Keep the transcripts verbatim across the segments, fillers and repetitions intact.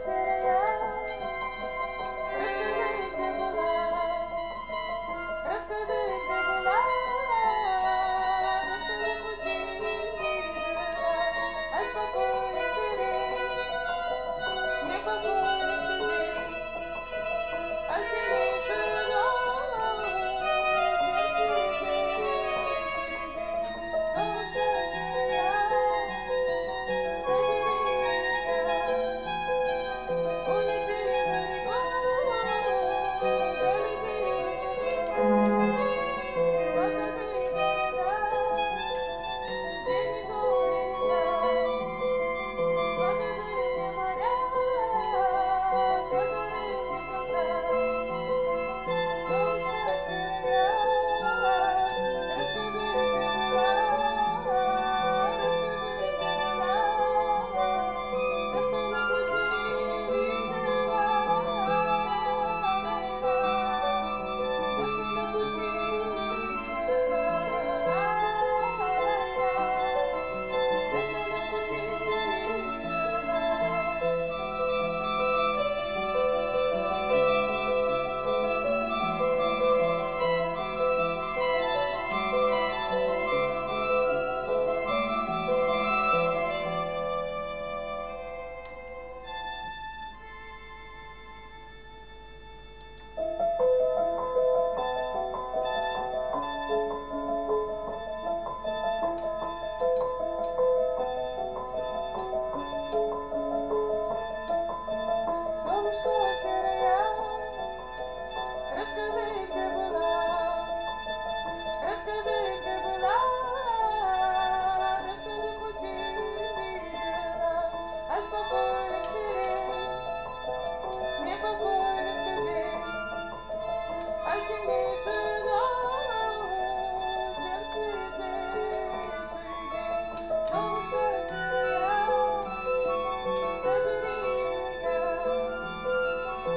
Забери меня.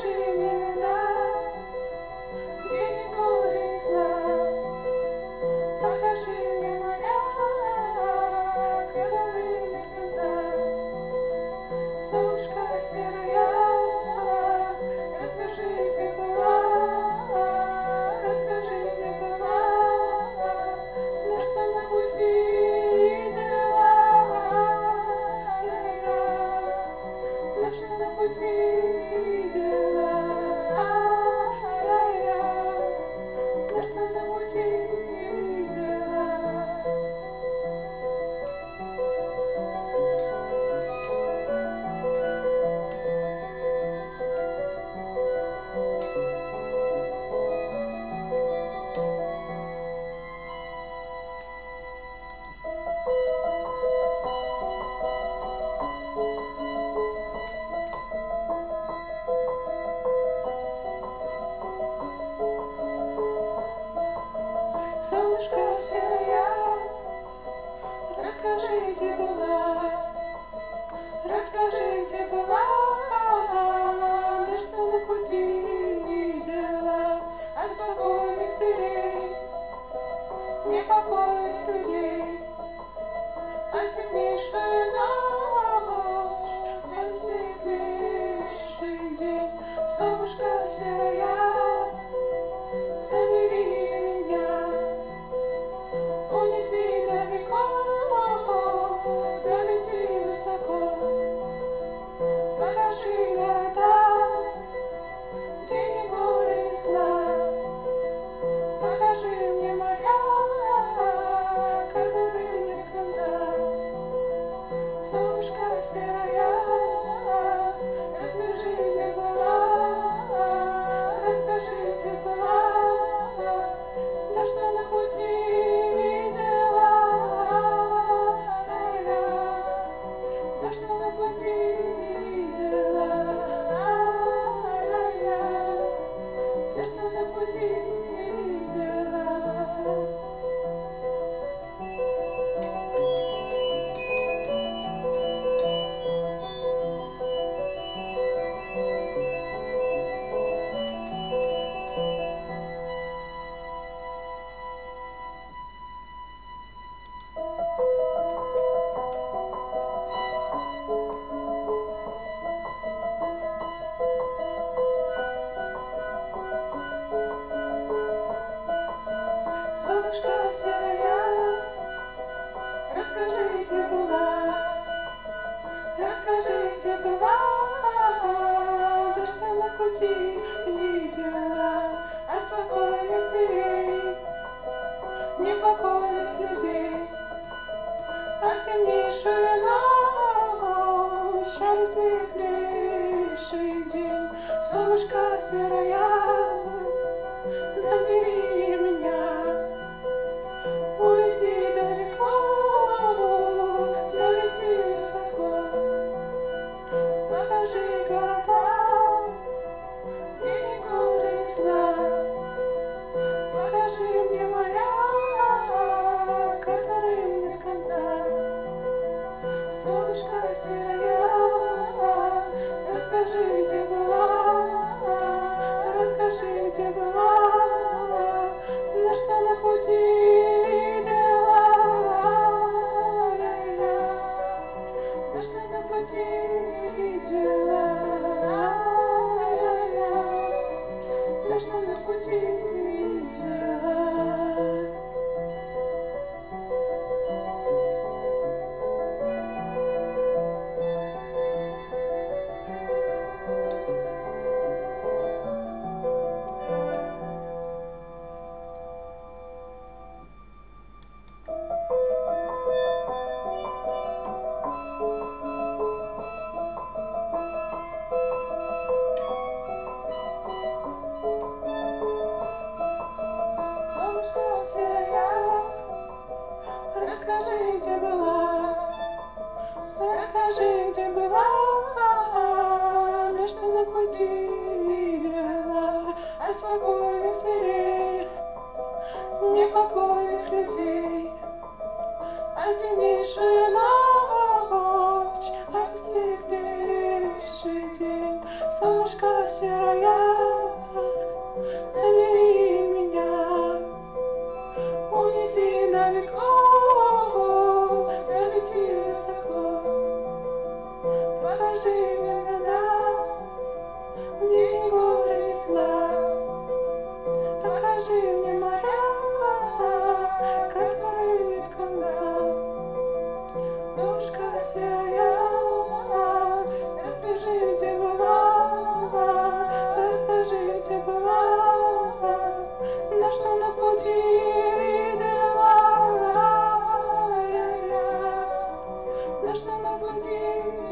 Покажи мне нам, где ни горе, ни зла. Покажи мне моря, которые нет конца. Солнышко серая, расскажи, где была, расскажи, где была, на что на пути видела, на что на пути видела, на что на пути видела. Солнышко серая, расскажи, где была, расскажи, где была, да что на пути видела, от спокойных зверей, непокойных людей, от темнейшую ночь, от светлейший день. Солнышко серая, забери меня, унеси далеко, долети высоко. Покажи города, где ни горя, ни зла. Покажи мне моря, которым нет конца. Солнышко серая, расскажи, где была, расскажи, где была, да что на пути видела, да что на пути видела, да что на пути видела. Солнышко серая, расскажи, где была, расскажи, где была, да что на пути видела, от спокойных зверей, непокойных людей, от темнейшую ночь, от светлейший день. Солнышко серая, забери меня, увези далеко, долети высоко. Покажи города, где ни горя, ни зла. Покажи мне моря, которым нет конца. Солнышко серая, расскажи, где была, расскажи, где была, на что на пути видела, на что на пути видела, на что на пути видела. Солнышко серая, расскажи, где была, расскажи, где была, да что на пути видела, от спокойных зверей, непокойных людей, от темнейшую ночь, от светлейший день. Солнышко серая, я, забери меня, унеси далеко, лети высоко, покажи мне года, где ни горы, ни зла, покажи мне моря, которым нет конца. Солнышко серая, расскажи, где была, расскажи, где была, на что на пути видела, я, я, на что на пути